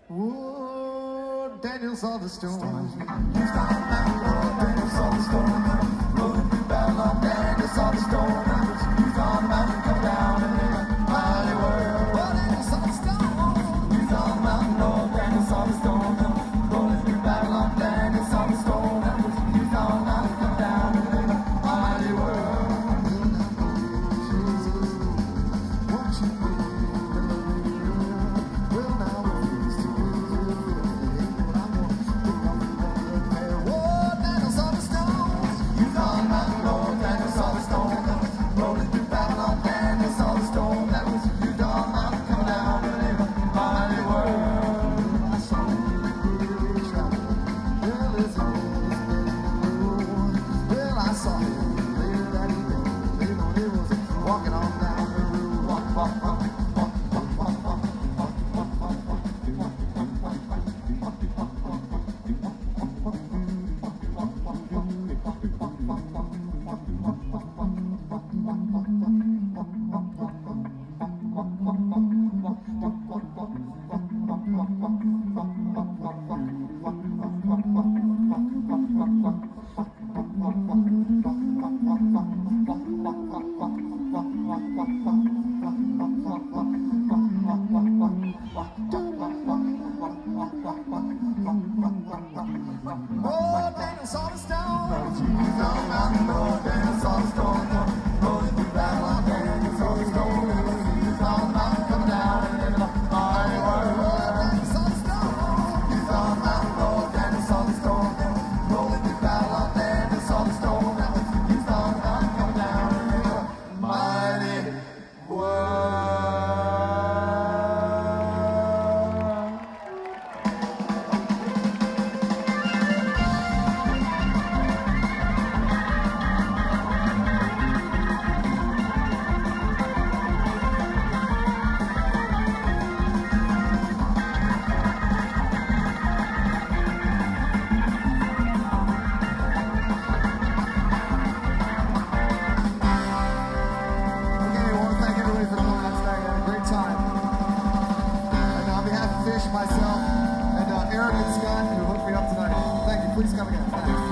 Whoa, Daniel saw the storm. Daniel saw the storm. Rolling through Babylon, Daniel saw the storm. He's on the mountain, come down and live a mighty world. Oh, Daniel saw the storm. He's on the mountain, Lord, Daniel saw the storm. Rolling through Babylon, Daniel saw the storm. He's on the mountain, come down and live a mighty world. Myself, and Aaron and Scott, who hooked me up tonight. Thank you. Please come again. Thanks.